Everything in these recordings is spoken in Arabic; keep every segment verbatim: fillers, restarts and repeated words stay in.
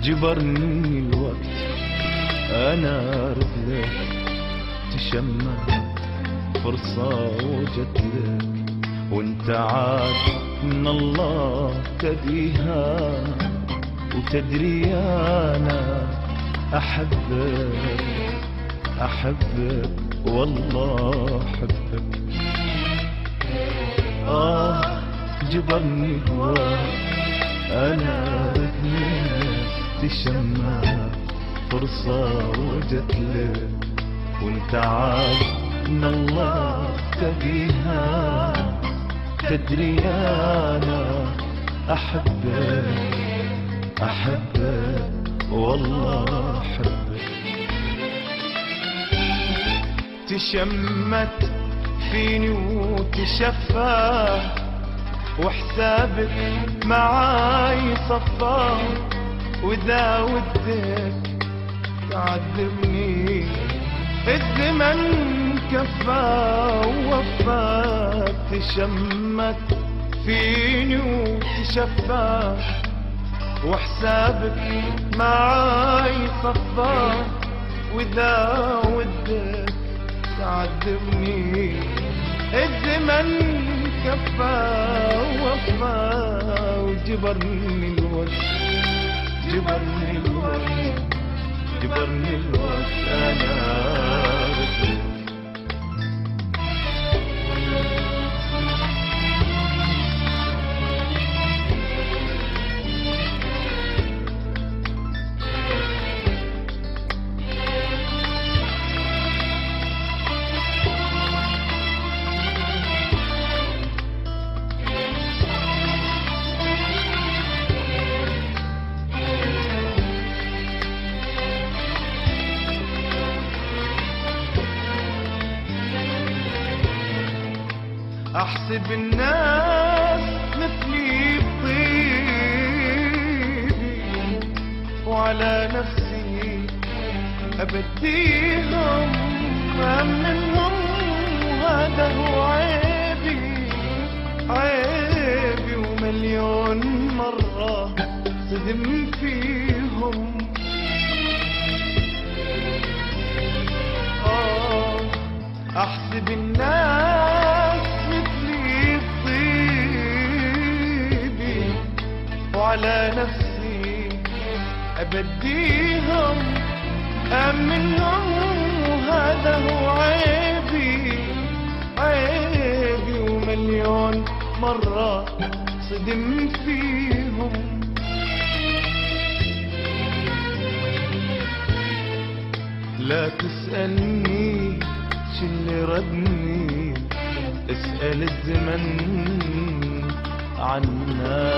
جبرني الوقت انا رجلك تشمع فرصة وجت لك وانت عاد من الله تبيها وتدري انا احبك احبك والله احبك. اه جبرني هواك انا رجلك تشمع فرصة وجت لك وانت عاد من الله تبيها تدري انا احبك احبك والله احبك. تشمت فيني وتشفى وحسابك معاي صفى واذا ودك تعذبني الزمن كفى ووفاك. تشمت فيني وتشفى وحسابك معاي صفى واذا ودك تعذبني الزمن كفى ووفى. وجبرني الوقت جبرني الوقت جبرني الوقت انا رجلك. احسب الناس مثلي بطيبي وعلى نفسي ابديهم منهم وهذا هو عيبي عيبي ومليون مرة صدم فيهم. آه احسب الناس مثلي بطيبي وعلى نفسي ابديهم امنهم وهذا هو عيبي عيبي ومليون مرة صدم فيهم. لا تسألني شو اللي ردني اسأل الزمن عنا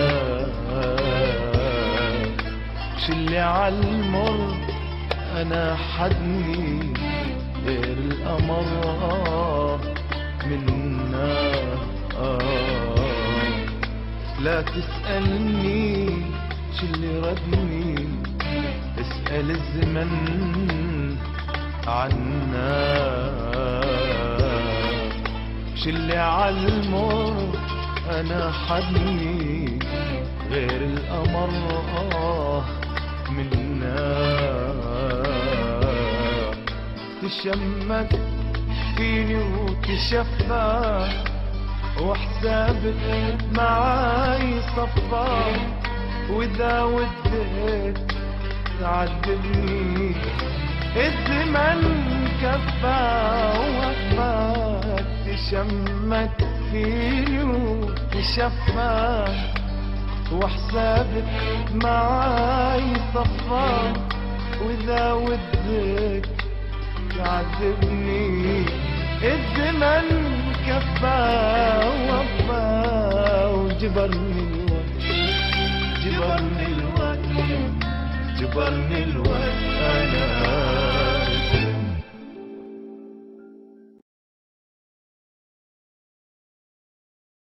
شو اللي عالمر انا حدني غير القمر منا. آه لا تسألني شو اللي ردني اسأل الزمن عنا شو اللي عالمر انا حدني غير القمر منا. تشمت فيني وتشفى وحسابك معاي صفى واذا ودك تعذبني الزمن كفى ووفاك. تشمت فيني وتشفى وحسابك معاي صفى واذا ودك تعذبني الزمن كفى ووفى. وجبرني الوقت جبرني الوقت جبرني الوقت انا